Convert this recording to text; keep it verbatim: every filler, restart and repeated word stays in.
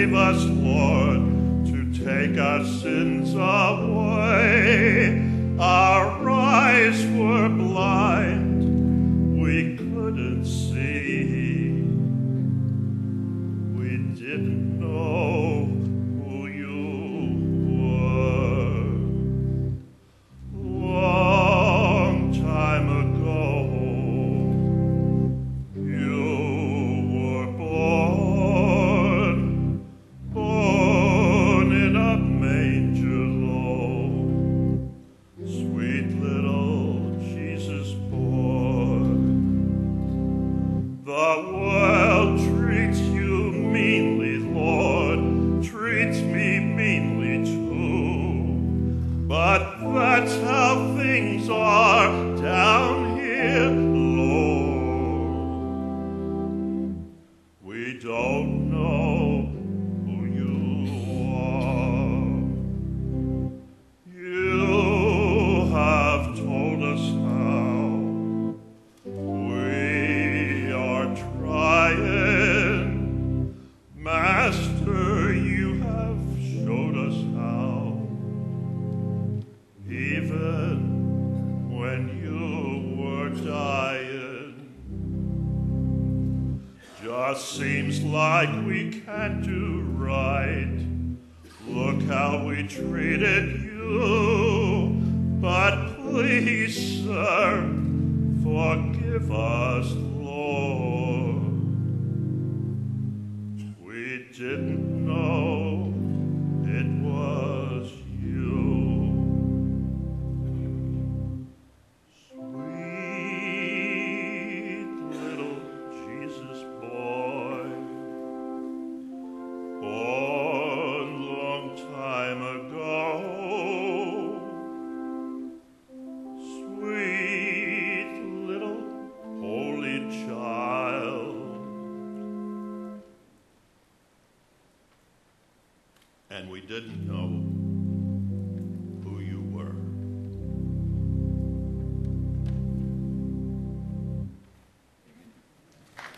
save us, Lord, to take our sins away. Our eyes were blind, we couldn't see. We didn't know who you were. Long time ago, you were born, born in a manger low. Sweet little Jesus boy. The world treats you meanly, Lord, treats me meanly too. But that's how things are down here, Lord. We don't know who you are. You have told us how. We are trying. Master, you have showed us how. Even when you were dying, just seems like we can't do right. Look how we treated you. But please, sir, forgive us, Lord. We didn't know it was you. Sweet little Jesus boy, born long time ago. Sweet little holy child. And we didn't know